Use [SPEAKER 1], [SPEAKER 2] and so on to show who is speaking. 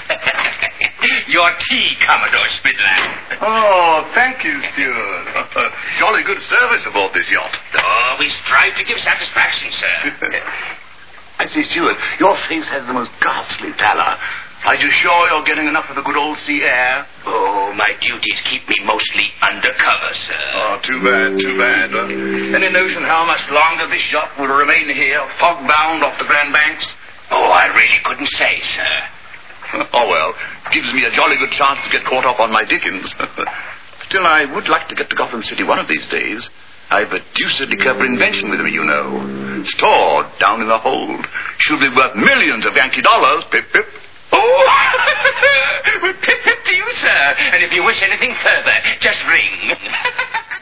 [SPEAKER 1] Your tea, Commodore Spidler.
[SPEAKER 2] Oh, thank you, steward. Jolly good service aboard this yacht.
[SPEAKER 1] Oh, we strive to give satisfaction, sir.
[SPEAKER 2] I say, steward, your face has the most ghastly pallor. Are you sure you're getting enough of the good old sea air?
[SPEAKER 1] Oh, my duties keep me mostly undercover, sir.
[SPEAKER 2] Oh, too bad, too bad. Any notion how much longer this yacht will remain here, fog-bound off the Grand Banks?
[SPEAKER 1] Oh, I really couldn't say, sir.
[SPEAKER 2] Oh, well, gives me a jolly good chance to get caught up on my Dickens. Still, I would like to get to Gotham City one of these days. I've a deucedly clever invention with me, you know. Stored down in the hold. She'll be worth millions of Yankee dollars, pip-pip.
[SPEAKER 1] Oh, pip-pip to you, sir. And if you wish anything further, just ring.